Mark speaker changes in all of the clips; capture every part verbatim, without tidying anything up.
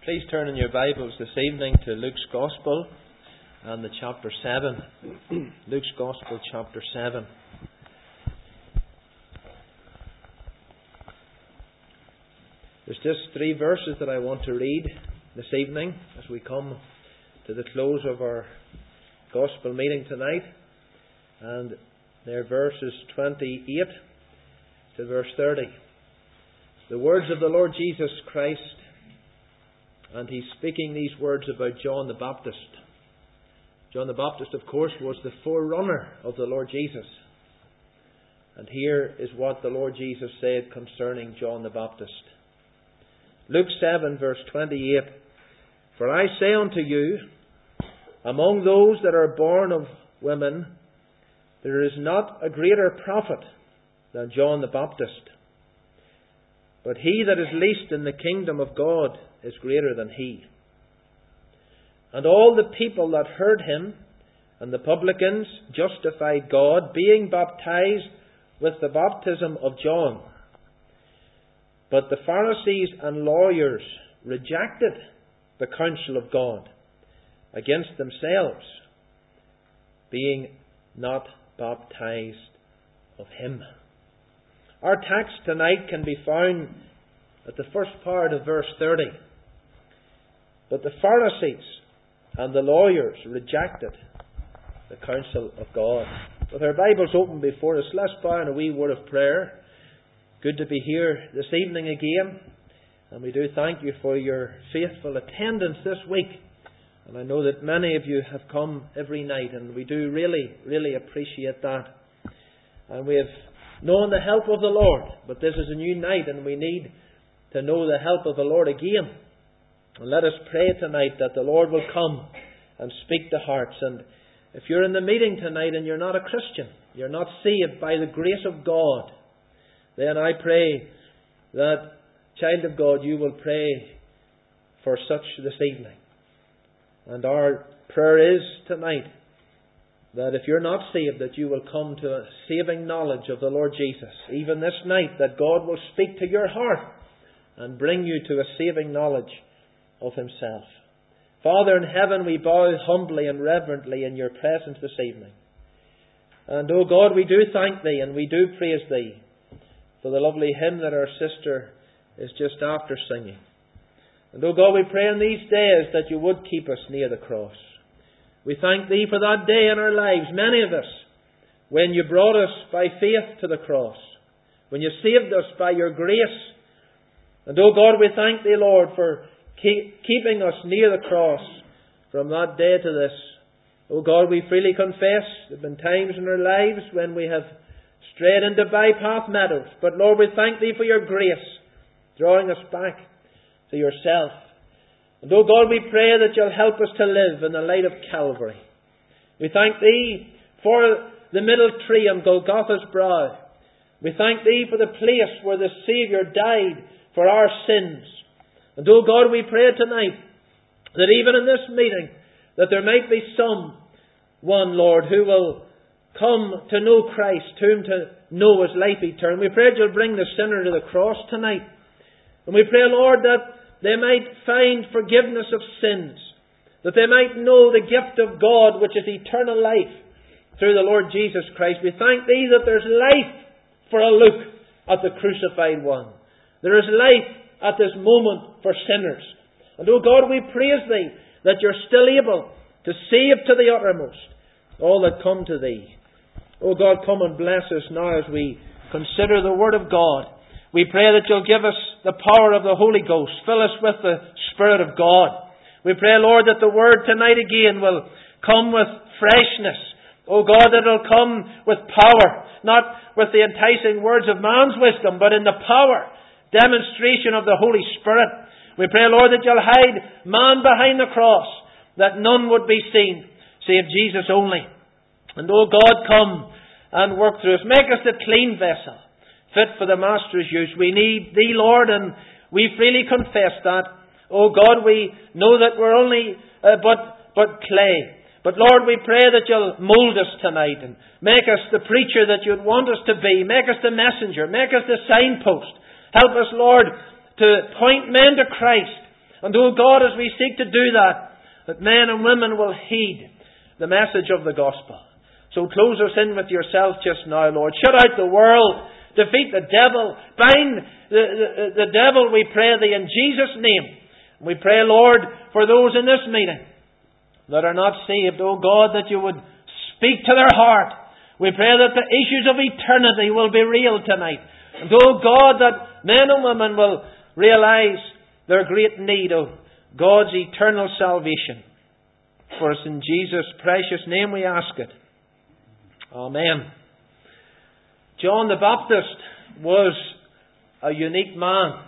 Speaker 1: Please turn in your Bibles this evening to Luke's Gospel and the chapter seven. Luke's Gospel, chapter seven. There's just three verses that I want to read this evening as we come to the close of our Gospel meeting tonight. And they're verses twenty-eight to verse thirty. The words of the Lord Jesus Christ. And he's speaking these words about John the Baptist. John the Baptist, of course, was the forerunner of the Lord Jesus. And here is what the Lord Jesus said concerning John the Baptist. Luke seven, verse twenty-eight. For I say unto you, among those that are born of women, there is not a greater prophet than John the Baptist. But he that is least in the kingdom of God is greater than he. And all the people that heard him and the publicans justified God, being baptized with the baptism of John. But the Pharisees and lawyers rejected the counsel of God against themselves, being not baptized of him. Our text tonight can be found at the first part of verse thirty. But the Pharisees and the lawyers rejected the counsel of God. With our Bibles open before us, let's bow in a wee word of prayer. Good to be here this evening again. And we do thank you for your faithful attendance this week. And I know that many of you have come every night, and we do really, really appreciate that. And we have known the help of the Lord, but this is a new night and we need to know the help of the Lord again. And let us pray tonight that the Lord will come and speak to hearts. And if you're in the meeting tonight and you're not a Christian, you're not saved by the grace of God, then I pray that, child of God, you will pray for such this evening. And our prayer is tonight that if you're not saved, that you will come to a saving knowledge of the Lord Jesus. Even this night, that God will speak to your heart and bring you to a saving knowledge of Himself. Father in heaven, we bow humbly and reverently in your presence this evening. And, oh God, we do thank Thee and we do praise Thee for the lovely hymn that our sister is just after singing. And, oh God, we pray in these days that you would keep us near the cross. We thank Thee for that day in our lives, many of us, when you brought us by faith to the cross, when you saved us by your grace. And, oh God, we thank Thee, Lord, for keep, keeping us near the cross from that day to this. Oh God, we freely confess there have been times in our lives when we have strayed into bypath meadows. But, Lord, we thank Thee for your grace, drawing us back to yourself. And, oh God, we pray that you'll help us to live in the light of Calvary. We thank Thee for the middle tree on Golgotha's brow. We thank Thee for the place where the Saviour died for our sins. And, oh God, we pray tonight that even in this meeting, that there might be someone, Lord, who will come to know Christ, whom to know as life eternal. We pray that you'll bring the sinner to the cross tonight. And we pray, Lord, that they might find forgiveness of sins, that they might know the gift of God, which is eternal life, through the Lord Jesus Christ. We thank Thee that there's life for a look at the crucified one. There is life at this moment for sinners. And, oh God, we praise Thee that you're still able to save to the uttermost all that come to Thee. Oh God, come and bless us now as we consider the Word of God. We pray that you'll give us the power of the Holy Ghost. Fill us with the Spirit of God. We pray, Lord, that the Word tonight again will come with freshness. Oh God, that it'll come with power. Not with the enticing words of man's wisdom, but in the power, demonstration of the Holy Spirit. We pray, Lord, that you'll hide man behind the cross, that none would be seen, save Jesus only. And, oh God, come and work through us. Make us a clean vessel, fit for the Master's use. We need Thee, Lord, and we freely confess that. Oh God, we know that we're only uh, but but clay. But Lord, we pray that you'll mould us tonight and make us the preacher that you'd want us to be. Make us the messenger. Make us the signpost. Help us, Lord, to point men to Christ And oh God, as we seek to do that, that men and women will heed the message of the gospel. So close us in with yourself just now, Lord. Shut out the world. Defeat the devil. Bind the, the, the devil, we pray Thee, in Jesus' name. We pray, Lord, for those in this meeting that are not saved, oh God, that You would speak to their heart. We pray that the issues of eternity will be real tonight. And oh God, that men and women will realize their great need of God's eternal salvation. For us in Jesus' precious name we ask it. Amen. John the Baptist was a unique man.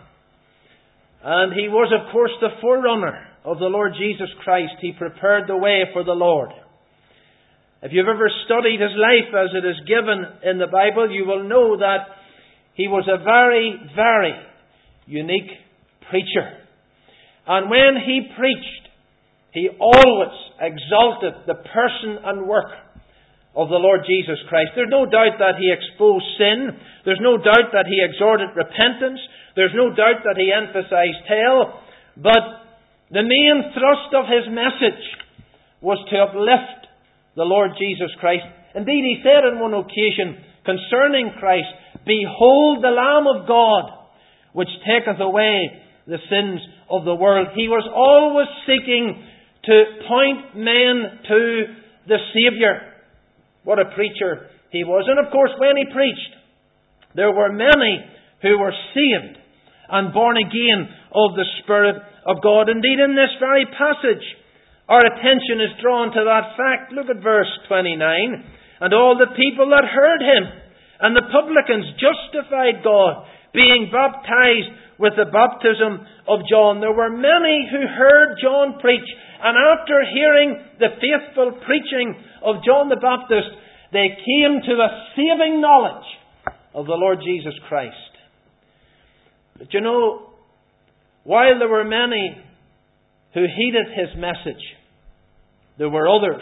Speaker 1: And he was, of course, the forerunner of the Lord Jesus Christ. He prepared the way for the Lord. If you've ever studied his life as it is given in the Bible, you will know that he was a very, very unique preacher. And when he preached, he always exalted the person and work of the Lord Jesus Christ. There's no doubt that he exposed sin. There's no doubt that he exhorted repentance. There's no doubt that he emphasized hell. But the main thrust of his message was to uplift the Lord Jesus Christ. Indeed, he said on one occasion concerning Christ, "Behold the Lamb of God, which taketh away the sins of the world." He was always seeking to point men to the Saviour. What a preacher he was. And of course, when he preached, there were many who were saved and born again of the Spirit of God. Indeed, in this very passage, our attention is drawn to that fact. Look at verse twenty-nine. "And all the people that heard him and the publicans justified God, being baptized with the baptism of John." There were many who heard John preach, and after hearing the faithful preaching of John the Baptist, they came to the saving knowledge of the Lord Jesus Christ. But you know, while there were many who heeded his message, there were others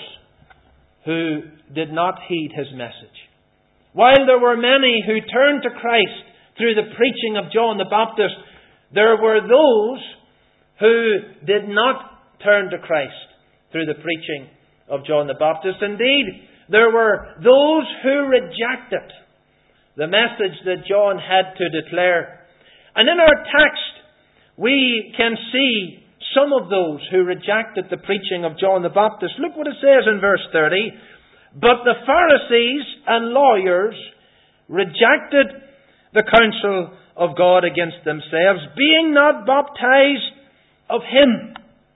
Speaker 1: who did not heed his message. While there were many who turned to Christ through the preaching of John the Baptist, there were those who did not turn to Christ through the preaching of John the Baptist. Indeed, there were those who rejected the message that John had to declare. And in our text, we can see some of those who rejected the preaching of John the Baptist. Look what it says in verse thirty. "But the Pharisees and lawyers rejected the counsel of God against themselves, being not baptized of him."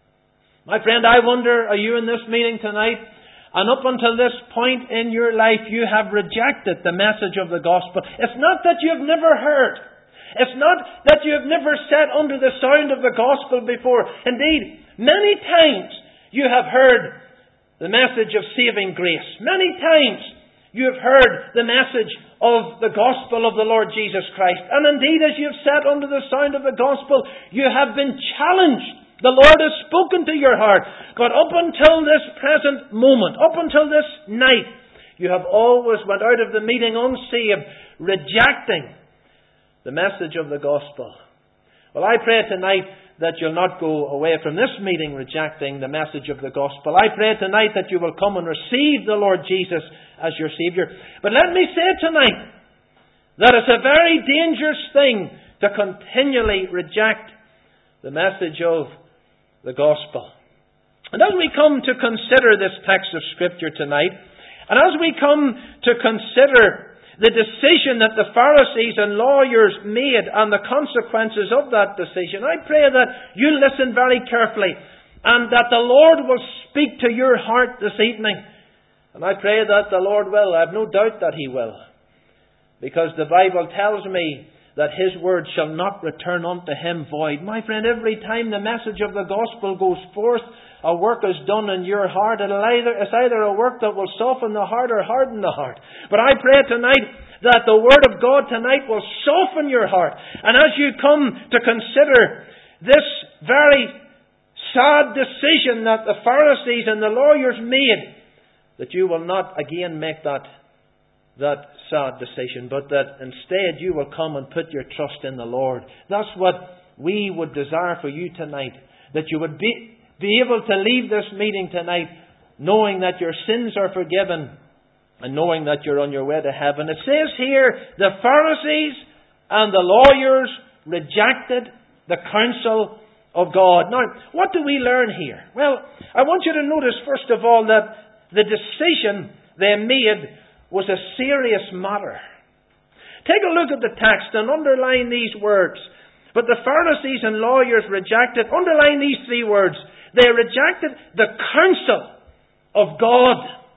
Speaker 1: My friend, I wonder, are you in this meeting tonight? And up until this point in your life, you have rejected the message of the gospel. It's not that you have never heard. It's not that you have never sat under the sound of the gospel before. Indeed, many times you have heard the message of saving grace. Many times you have heard the message of the gospel of the Lord Jesus Christ. And indeed, as you have sat under the sound of the gospel, you have been challenged. The Lord has spoken to your heart. But up until this present moment, up until this night, you have always went out of the meeting unsaved, rejecting the message of the gospel. Well, I pray tonight that you'll not go away from this meeting rejecting the message of the gospel. I pray tonight that you will come and receive the Lord Jesus as your Saviour. But let me say tonight that it's a very dangerous thing to continually reject the message of the gospel. And as we come to consider this text of Scripture tonight, and as we come to consider the decision that the Pharisees and lawyers made and the consequences of that decision, I pray that you listen very carefully and that the Lord will speak to your heart this evening. And I pray that the Lord will. I have no doubt that He will. Because the Bible tells me that His word shall not return unto Him void. My friend, every time the message of the gospel goes forth, a work is done in your heart. It'll either, it's either a work that will soften the heart or harden the heart. But I pray tonight that the Word of God tonight will soften your heart. And as you come to consider this very sad decision that the Pharisees and the lawyers made, that you will not again make that that sad decision, but that instead you will come and put your trust in the Lord. That's what we would desire for you tonight. that you would be, be able to leave this meeting tonight knowing that your sins are forgiven and knowing that you're on your way to heaven. It says here, the Pharisees and the lawyers rejected the counsel of God. Now, what do we learn here? Well, I want you to notice, first of all, that the decision they made was a serious matter. Take a look at the text and underline these words. But the Pharisees and lawyers rejected, underline these three words, they rejected the counsel of God.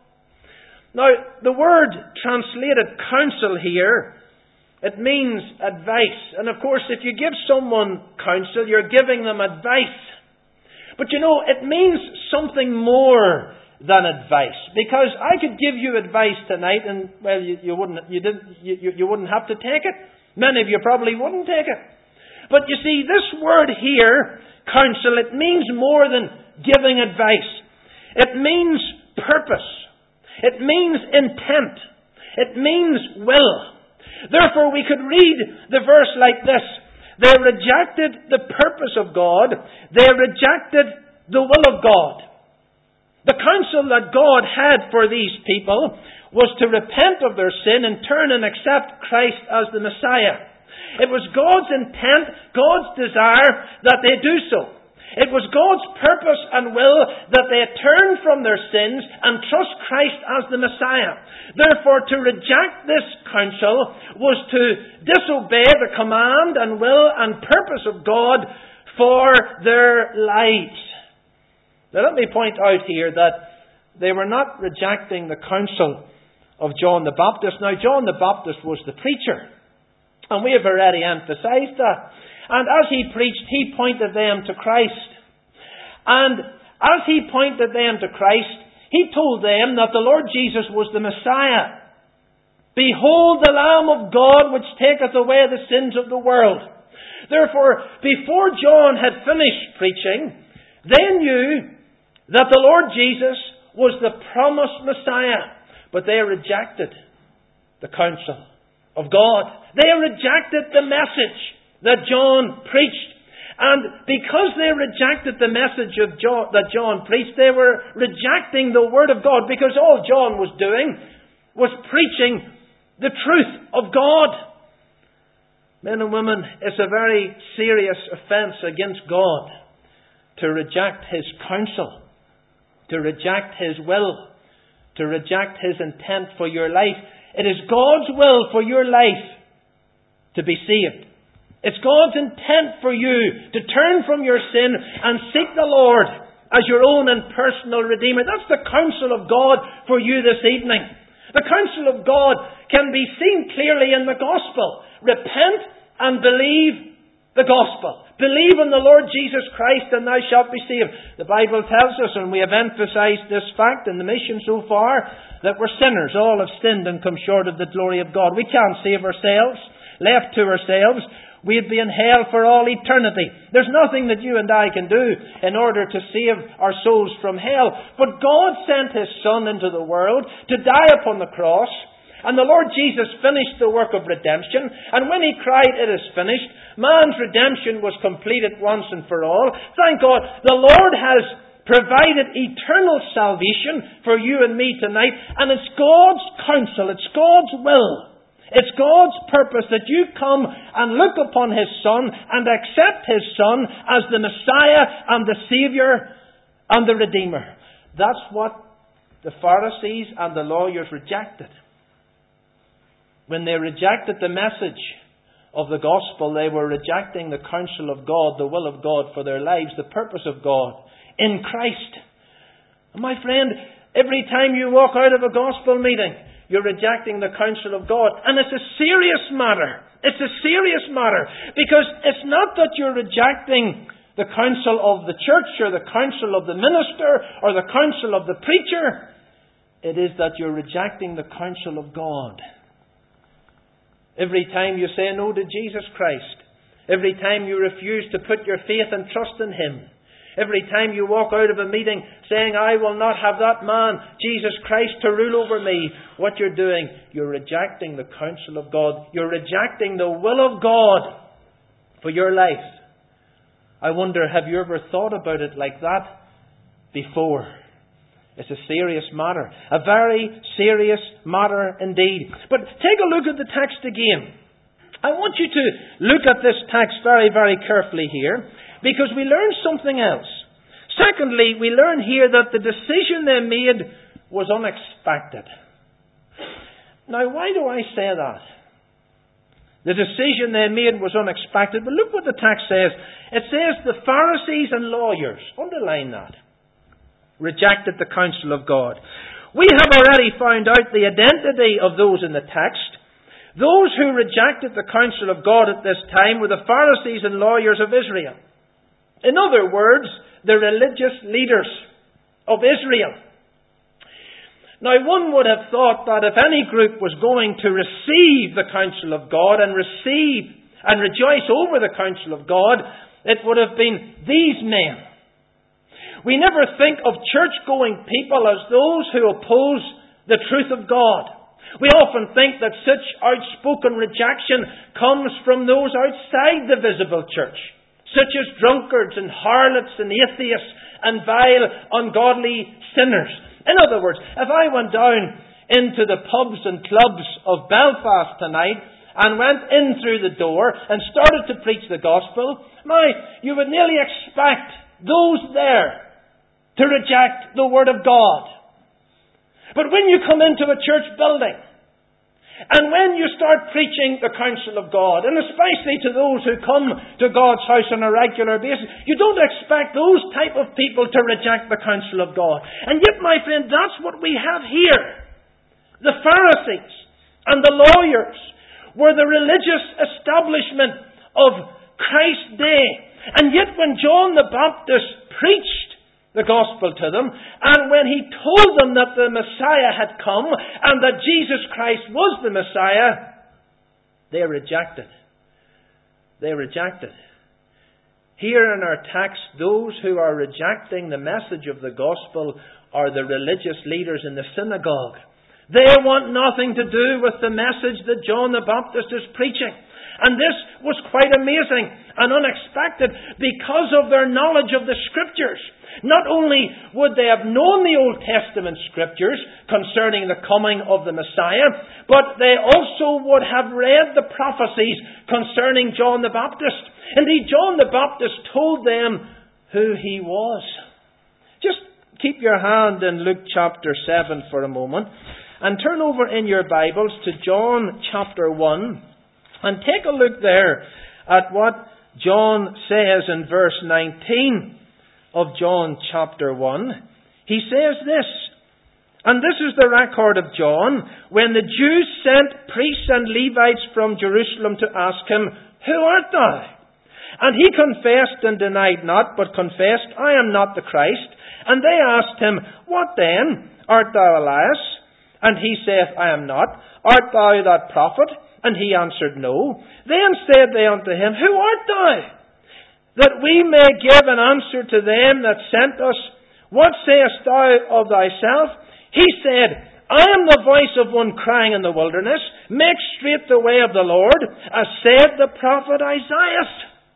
Speaker 1: Now, the word translated counsel here, it means advice. And of course, if you give someone counsel, you're giving them advice. But you know, it means something more than advice. Because I could give you advice tonight and, well, you, you wouldn't you didn't you, you wouldn't have to take it. Many of you probably wouldn't take it. But you see, this word here, counsel, it means more than giving advice. It means purpose. It means intent. It means will. Therefore, we could read the verse like this. They rejected the purpose of God. They rejected the will of God. The counsel that God had for these people was to repent of their sin and turn and accept Christ as the Messiah. It was God's intent, God's desire that they do so. It was God's purpose and will that they turn from their sins and trust Christ as the Messiah. Therefore, to reject this counsel was to disobey the command and will and purpose of God for their lives. Now, let me point out here that they were not rejecting the counsel of John the Baptist. Now, John the Baptist was the preacher, and we have already emphasized that. And as he preached, he pointed them to Christ. And as he pointed them to Christ, he told them that the Lord Jesus was the Messiah. Behold the Lamb of God which taketh away the sins of the world. Therefore, before John had finished preaching, they knew that the Lord Jesus was the promised Messiah. But they rejected the counsel of God. They rejected the message that John preached. And because they rejected the message of John, that John preached, they were rejecting the Word of God, because all John was doing was preaching the truth of God. Men and women, it's a very serious offence against God to reject His counsel, to reject His will, to reject His intent for your life. It is God's will for your life to be saved. It's God's intent for you to turn from your sin and seek the Lord as your own and personal Redeemer. That's the counsel of God for you this evening. The counsel of God can be seen clearly in the gospel. Repent and believe the gospel. Believe in the Lord Jesus Christ and thou shalt be saved. The Bible tells us, and we have emphasized this fact in the mission so far, that we're sinners. All have sinned and come short of the glory of God. We can't save ourselves. Left to ourselves, we'd be in hell for all eternity. There's nothing that you and I can do in order to save our souls from hell. But God sent His Son into the world to die upon the cross. And the Lord Jesus finished the work of redemption. And when He cried, "It is finished," man's redemption was completed once and for all. Thank God, the Lord has provided eternal salvation for you and me tonight. And it's God's counsel, it's God's will, it's God's purpose that you come and look upon His Son and accept His Son as the Messiah and the Saviour and the Redeemer. That's what the Pharisees and the lawyers rejected. When they rejected the message of the gospel, they were rejecting the counsel of God, the will of God for their lives, the purpose of God in Christ. And my friend, every time you walk out of a gospel meeting, you're rejecting the counsel of God. And it's a serious matter. It's a serious matter. Because it's not that you're rejecting the counsel of the church or the counsel of the minister or the counsel of the preacher. It is that you're rejecting the counsel of God. Every time you say no to Jesus Christ, every time you refuse to put your faith and trust in Him, every time you walk out of a meeting saying, "I will not have that man, Jesus Christ, to rule over me," what you're doing, you're rejecting the counsel of God. You're rejecting the will of God for your life. I wonder, have you ever thought about it like that before? It's a serious matter. A very serious matter indeed. But take a look at the text again. I want you to look at this text very, very carefully here, because we learn something else. Secondly, we learn here that the decision they made was unexpected. Now, why do I say that? The decision they made was unexpected. But look what the text says. It says the Pharisees and lawyers, underline that, rejected the counsel of God. We have already found out the identity of those in the text. Those who rejected the counsel of God at this time were the Pharisees and lawyers of Israel. In other words, the religious leaders of Israel. Now, one would have thought that if any group was going to receive the counsel of God and receive and rejoice over the counsel of God, it would have been these men. We never think of church-going people as those who oppose the truth of God. We often think that such outspoken rejection comes from those outside the visible church, such as drunkards and harlots and atheists and vile, ungodly sinners. In other words, if I went down into the pubs and clubs of Belfast tonight and went in through the door and started to preach the gospel, my, you would nearly expect those there to reject the Word of God. But when you come into a church building, and when you start preaching the counsel of God, and especially to those who come to God's house on a regular basis, you don't expect those type of people to reject the counsel of God. And yet, my friend, that's what we have here. The Pharisees and the lawyers were the religious establishment of Christ's day. And yet, when John the Baptist preached the gospel to them, and when he told them that the Messiah had come and that Jesus Christ was the Messiah, they rejected. They rejected. Here in our text, those who are rejecting the message of the gospel are the religious leaders in the synagogue. They want nothing to do with the message that John the Baptist is preaching. And this was quite amazing and unexpected because of their knowledge of the Scriptures. Not only would they have known the Old Testament Scriptures concerning the coming of the Messiah, but they also would have read the prophecies concerning John the Baptist. Indeed, John the Baptist told them who he was. Just keep your hand in Luke chapter seven for a moment and turn over in your Bibles to John chapter one. And take a look there at what John says in verse nineteen of John chapter one. He says this, and this is the record of John, when the Jews sent priests and Levites from Jerusalem to ask him, "Who art thou?" And he confessed and denied not, but confessed, "I am not the Christ." And they asked him, "What then? Art thou Elias?" And he saith, "I am not." "Art thou that prophet?" And he answered, "No." Then said they unto him, "Who art thou? That we may give an answer to them that sent us. What sayest thou of thyself?" He said, "I am the voice of one crying in the wilderness, make straight the way of the Lord, as said the prophet Isaiah."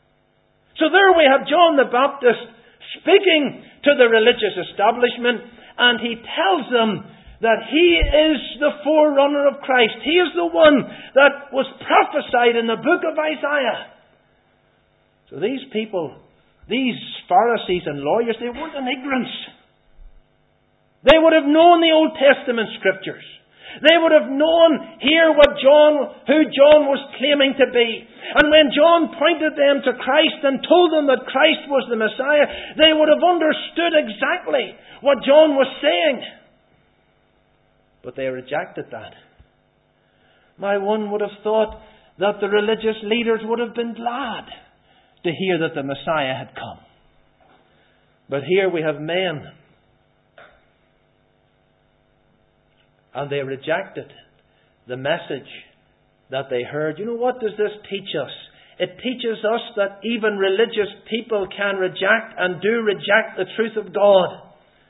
Speaker 1: So there we have John the Baptist speaking to the religious establishment, and he tells them that he is the forerunner of Christ. He is the one that was prophesied in the book of Isaiah. So these people, these Pharisees and lawyers, they weren't in ignorance. They would have known the Old Testament Scriptures. They would have known here what John, who John was claiming to be. And when John pointed them to Christ and told them that Christ was the Messiah, they would have understood exactly what John was saying. But they rejected that. My one would have thought that the religious leaders would have been glad to hear that the Messiah had come. But here we have men. And they rejected the message that they heard. You know, what does this teach us? It teaches us that even religious people can reject and do reject the truth of God.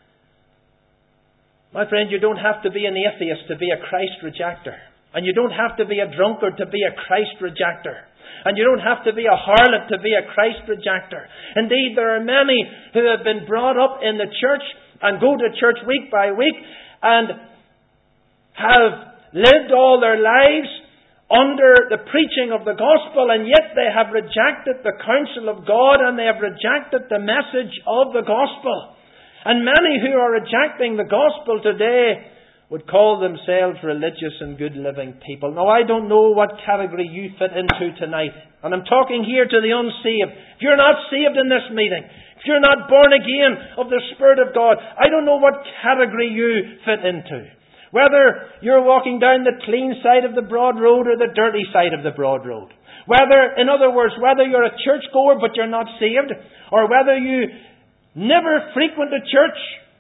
Speaker 1: My friend, you don't have to be an atheist to be a Christ rejecter. And you don't have to be a drunkard to be a Christ rejecter. And you don't have to be a harlot to be a Christ rejector. Indeed, there are many who have been brought up in the church and go to church week by week and have lived all their lives under the preaching of the gospel, and yet they have rejected the counsel of God and they have rejected the message of the gospel. And many who are rejecting the gospel today would call themselves religious and good living people. Now, I don't know what category you fit into tonight. And I'm talking here to the unsaved. If you're not saved in this meeting, if you're not born again of the Spirit of God, I don't know what category you fit into. Whether you're walking down the clean side of the broad road or the dirty side of the broad road. Whether, in other words, whether you're a churchgoer but you're not saved, or whether you never frequent a church,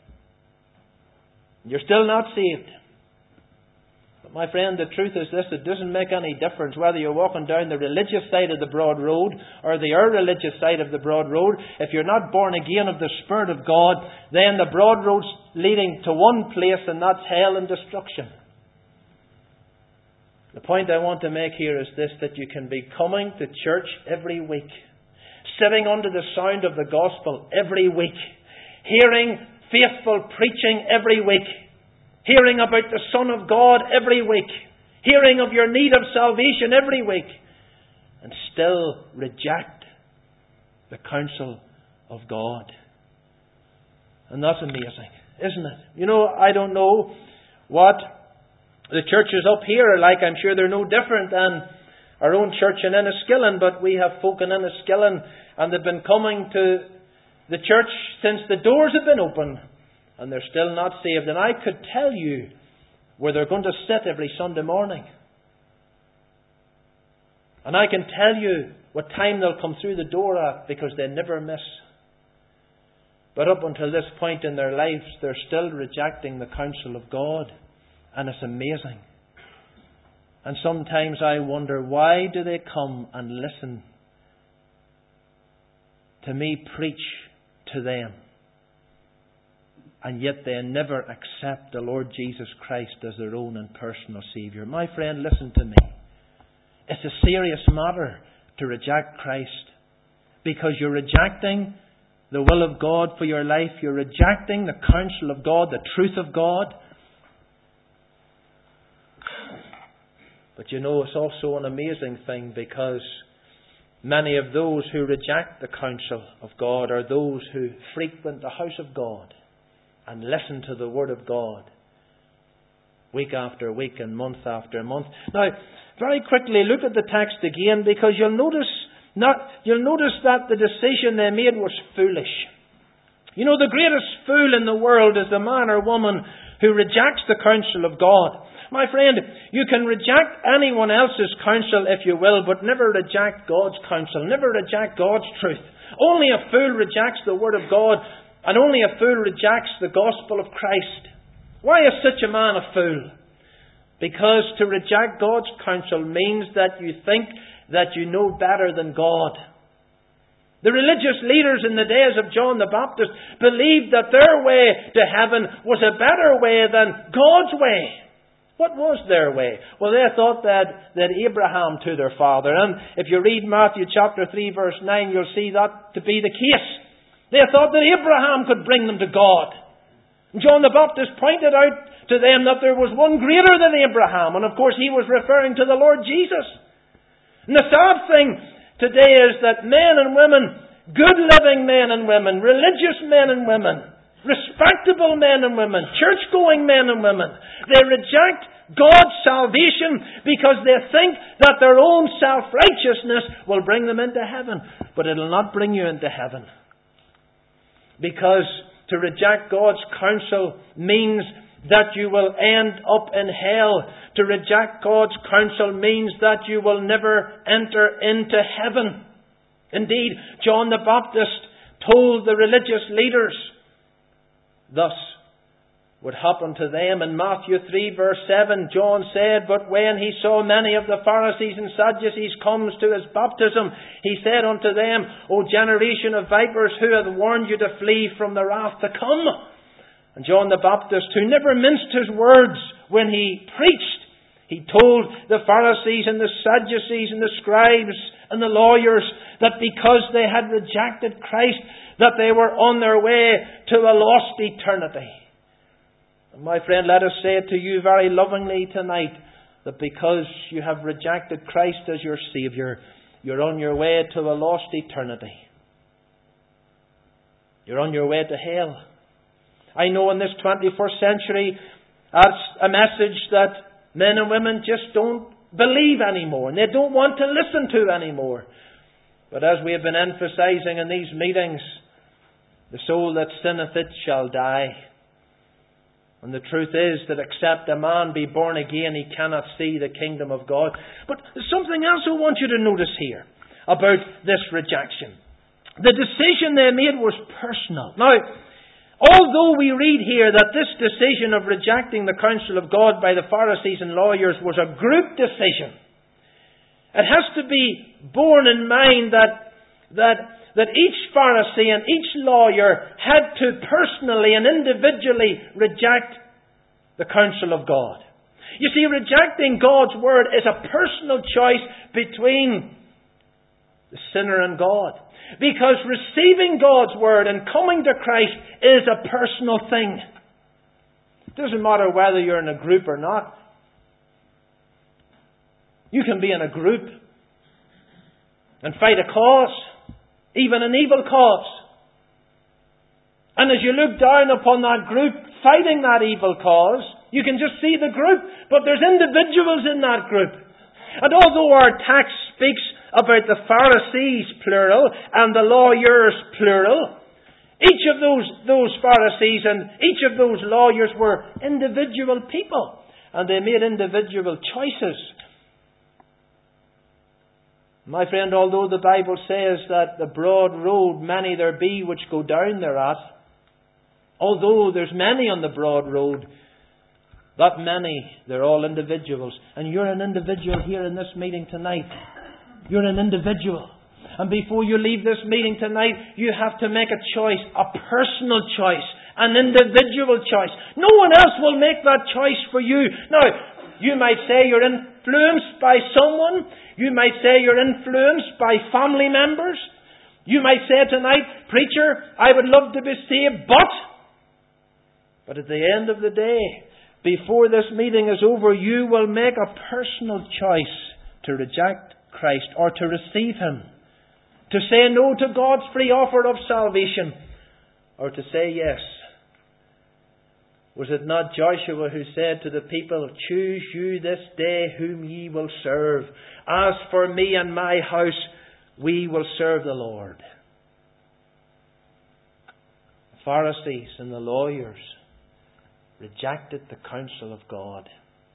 Speaker 1: you're still not saved. But my friend, the truth is this: it doesn't make any difference whether you're walking down the religious side of the broad road or the irreligious side of the broad road. If you're not born again of the Spirit of God, then the broad road's leading to one place, and that's hell and destruction. The point I want to make here is this: that you can be coming to church every week, sitting under the sound of the gospel every week, hearing faithful preaching every week, hearing about the Son of God every week, hearing of your need of salvation every week, and still reject the counsel of God. And that's amazing, isn't it? You know, I don't know what the churches up here are like. I'm sure they're no different than our own church in Enniskillen, but we have folk in Enniskillen, and they've been coming to the church since the doors have been open, and they're still not saved. And I could tell you where they're going to sit every Sunday morning. And I can tell you what time they'll come through the door at, because they never miss. But up until this point in their lives, they're still rejecting the counsel of God. And it's amazing. And sometimes I wonder, why do they come and listen to me preach to them, and yet they never accept the Lord Jesus Christ as their own and personal Saviour? My friend, listen to me. It's a serious matter to reject Christ, because you're rejecting the will of God for your life. You're rejecting the counsel of God, the truth of God. But you know, it's also an amazing thing, because many of those who reject the counsel of God are those who frequent the house of God and listen to the Word of God week after week and month after month. Now, very quickly look at the text again, because you'll notice not you'll notice that the decision they made was foolish. You know, the greatest fool in the world is the man or woman who rejects the counsel of God. My friend, you can reject anyone else's counsel if you will, but never reject God's counsel. Never reject God's truth. Only a fool rejects the Word of God, and only a fool rejects the gospel of Christ. Why is such a man a fool? Because to reject God's counsel means that you think that you know better than God. The religious leaders in the days of John the Baptist believed that their way to heaven was a better way than God's way. What was their way? Well, they thought that, that Abraham to their father. And if you read Matthew chapter three verse nine, you'll see that to be the case. They thought that Abraham could bring them to God. And John the Baptist pointed out to them that there was one greater than Abraham. And of course he was referring to the Lord Jesus. And the sad thing today is that men and women, good living men and women, religious men and women, respectable men and women, church-going men and women, they reject God's salvation because they think that their own self-righteousness will bring them into heaven. But it will not bring you into heaven. Because to reject God's counsel means that you will end up in hell. To reject God's counsel means that you will never enter into heaven. Indeed, John the Baptist told the religious leaders thus would happen to them. In Matthew three verse seven, John said, "But when he saw many of the Pharisees and Sadducees comes to his baptism, he said unto them, O generation of vipers, who hath warned you to flee from the wrath to come?" And John the Baptist, who never minced his words when he preached, He told the Pharisees and the Sadducees and the scribes and the lawyers that because they had rejected Christ, that they were on their way to a lost eternity. And my friend, let us say it to you very lovingly tonight, that because you have rejected Christ as your Saviour, you're on your way to a lost eternity. You're on your way to hell. I know in this twenty-first century, that's a message that men and women just don't believe anymore, and they don't want to listen to anymore. But as we have been emphasizing in these meetings, the soul that sinneth it shall die. And the truth is that except a man be born again, he cannot see the kingdom of God. But there's something else I want you to notice here about this rejection. The decision they made was personal. Now, although we read here that this decision of rejecting the counsel of God by the Pharisees and lawyers was a group decision, it has to be borne in mind that, that, that each Pharisee and each lawyer had to personally and individually reject the counsel of God. You see, rejecting God's word is a personal choice between the sinner and God. Because receiving God's word and coming to Christ is a personal thing. It doesn't matter whether you're in a group or not. You can be in a group and fight a cause, even an evil cause. And as you look down upon that group fighting that evil cause, you can just see the group, but there's individuals in that group. And although our text speaks about the Pharisees, plural, and the lawyers, plural, each of those, those Pharisees and each of those lawyers were individual people, and they made individual choices. My friend, although the Bible says that the broad road, many there be which go down thereat, although there's many on the broad road, that many, they're all individuals. And you're an individual here in this meeting tonight. You're an individual. And before you leave this meeting tonight, you have to make a choice, a personal choice, an individual choice. No one else will make that choice for you. Now, you might say you're influenced by someone. You might say you're influenced by family members. You might say tonight, preacher, I would love to be saved, but... But at the end of the day, before this meeting is over, you will make a personal choice to reject Christ or to receive Him. To say no to God's free offer of salvation or to say yes. Was it not Joshua who said to the people, choose you this day whom ye will serve. As for me and my house, we will serve the Lord. The Pharisees and the lawyers rejected the counsel of God.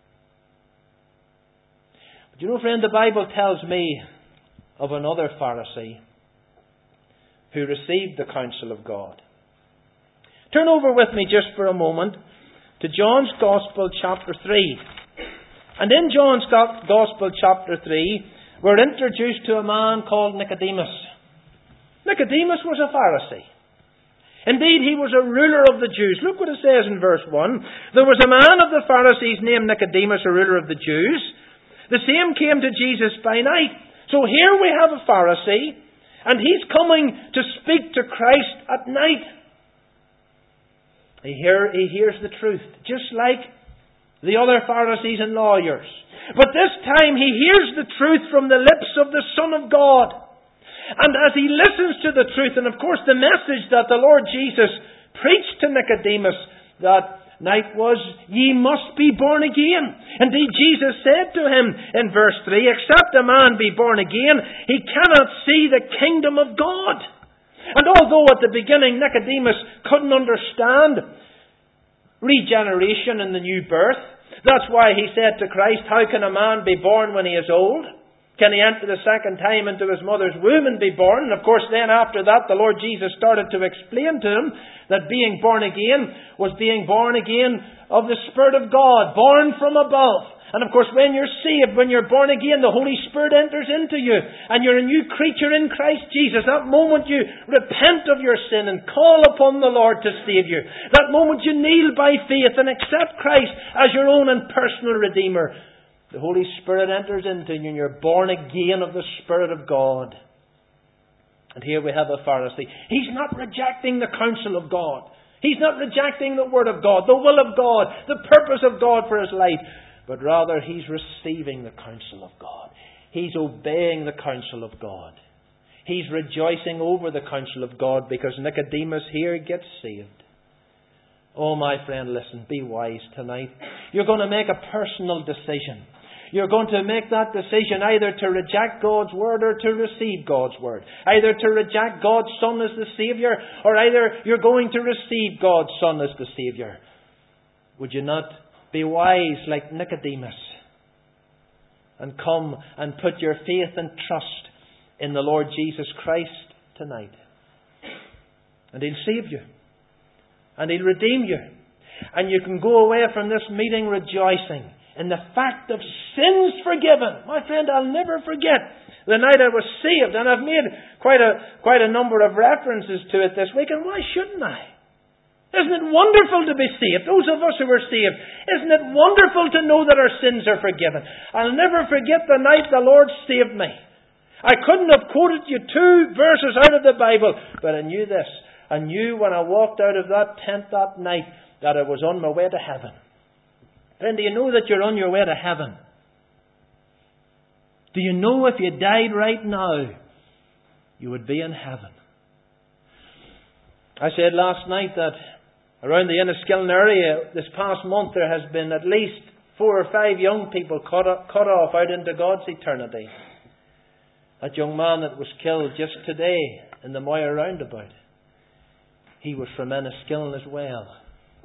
Speaker 1: But you know, friend, the Bible tells me of another Pharisee who received the counsel of God. Turn over with me just for a moment to John's Gospel chapter three. And in John's Gospel chapter three, we're introduced to a man called Nicodemus. Nicodemus was a Pharisee. Indeed, he was a ruler of the Jews. Look what it says in verse one. There was a man of the Pharisees named Nicodemus, a ruler of the Jews. The same came to Jesus by night. So here we have a Pharisee, and he's coming to speak to Christ at night. He, hear, he hears the truth, just like the other Pharisees and lawyers. But this time he hears the truth from the lips of the Son of God. And as he listens to the truth, and of course the message that the Lord Jesus preached to Nicodemus that night was, ye must be born again. Indeed, Jesus said to him in verse three, except a man be born again, he cannot see the kingdom of God. And although at the beginning Nicodemus couldn't understand regeneration in the new birth, that's why he said to Christ, how can a man be born when he is old? Can he enter the second time into his mother's womb and be born? And of course then after that the Lord Jesus started to explain to him that being born again was being born again of the Spirit of God, born from above. And of course when you're saved, when you're born again, the Holy Spirit enters into you and you're a new creature in Christ Jesus. That moment you repent of your sin and call upon the Lord to save you. That moment you kneel by faith and accept Christ as your own and personal Redeemer. The Holy Spirit enters into you and you're born again of the Spirit of God. And here we have a Pharisee. He's not rejecting the counsel of God. He's not rejecting the Word of God, the will of God, the purpose of God for his life. But rather he's receiving the counsel of God. He's obeying the counsel of God. He's rejoicing over the counsel of God because Nicodemus here gets saved. Oh, my friend, listen, be wise tonight. You're going to make a personal decision. You're going to make that decision either to reject God's Word or to receive God's Word. Either to reject God's Son as the Saviour, or either you're going to receive God's Son as the Saviour. Would you not be wise like Nicodemus and come and put your faith and trust in the Lord Jesus Christ tonight? And He'll save you. And He'll redeem you. And you can go away from this meeting rejoicing in the fact of sins forgiven. My friend, I'll never forget the night I was saved. And I've made quite a quite a number of references to it this week. And why shouldn't I? Isn't it wonderful to be saved? Those of us who are saved, isn't it wonderful to know that our sins are forgiven? I'll never forget the night the Lord saved me. I couldn't have quoted you two verses out of the Bible, but I knew this. I knew when I walked out of that tent that night that I was on my way to heaven. Friend, do you know that you're on your way to heaven? Do you know if you died right now, you would be in heaven? I said last night that around the Enniskillen area this past month there has been at least four or five young people cut off out into God's eternity. That young man that was killed just today in the Moya roundabout, he was from Enniskillen as well.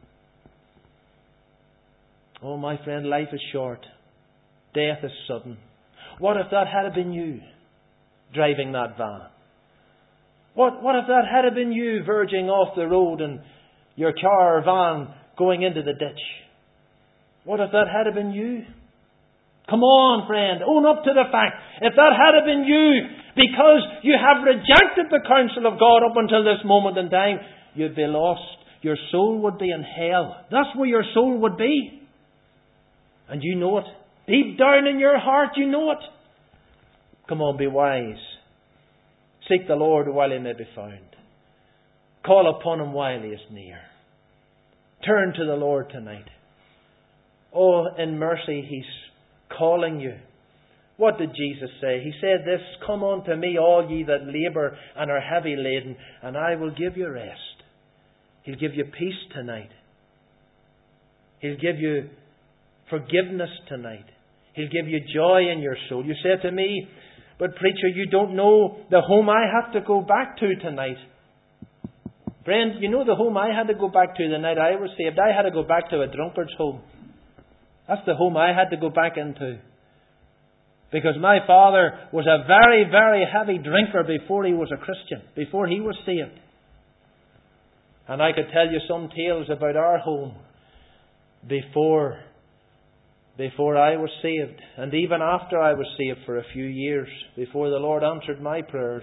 Speaker 1: Oh, my friend, life is short. Death is sudden. What if that had been you driving that van? What, what if that had been you verging off the road and your car or van going into the ditch? What if that had been you? Come on, friend, own up to the fact. If that had been you, because you have rejected the counsel of God up until this moment in time, you'd be lost. Your soul would be in hell. That's where your soul would be. And you know it. Deep down in your heart, you know it. Come on, be wise. Seek the Lord while He may be found. Call upon Him while He is near. Turn to the Lord tonight. Oh, in mercy, He's calling you. What did Jesus say? He said this, "Come unto me, all ye that labour and are heavy laden, and I will give you rest." He'll give you peace tonight. He'll give you forgiveness tonight. He'll give you joy in your soul. You say to me, "But preacher, you don't know the home I have to go back to tonight." Friend, you know the home I had to go back to the night I was saved? I had to go back to a drunkard's home. That's the home I had to go back into. Because my father was a very, very heavy drinker before he was a Christian, before he was saved. And I could tell you some tales about our home before Before I was saved, and even after I was saved for a few years, before the Lord answered my prayers.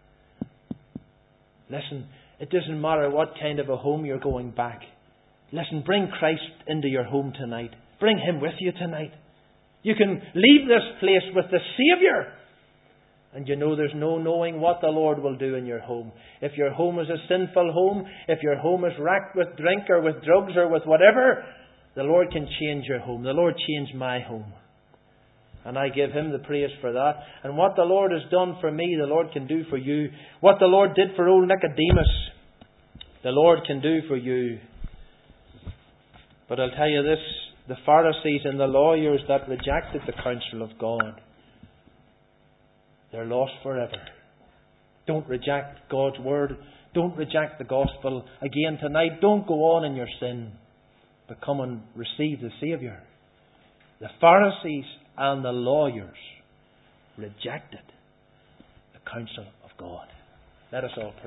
Speaker 1: Listen, it doesn't matter what kind of a home you're going back. Listen, bring Christ into your home tonight. Bring Him with you tonight. You can leave this place with the Saviour. And you know there's no knowing what the Lord will do in your home. If your home is a sinful home, if your home is racked with drink or with drugs or with whatever, the Lord can change your home. The Lord changed my home. And I give Him the praise for that. And what the Lord has done for me, the Lord can do for you. What the Lord did for old Nicodemus, the Lord can do for you. But I'll tell you this, the Pharisees and the lawyers that rejected the counsel of God, they're lost forever. Don't reject God's Word. Don't reject the Gospel. Again tonight, don't go on in your sin, but come and receive the Saviour. The Pharisees and the lawyers rejected the counsel of God. Let us all pray.